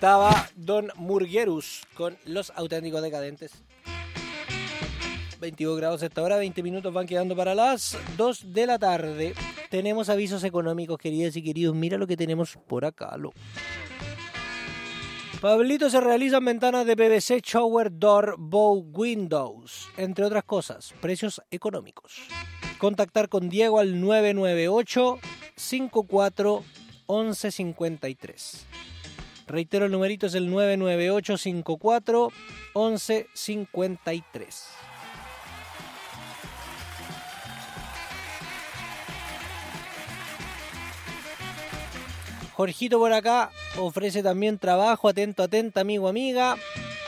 cantaba Don Murguerus con Los Auténticos Decadentes. 22 grados a esta hora, 20 minutos van quedando para las 2 de la tarde. Tenemos avisos económicos, queridas y queridos. Mira lo que tenemos por acá. Pablito, se realizan ventanas de PVC, shower door, bow windows, entre otras cosas. Precios económicos. Contactar con Diego al 998-54-1153. Reitero, el numerito es el 998-54-1153. Jorgito por acá ofrece también trabajo. Atento, atenta, amigo, amiga.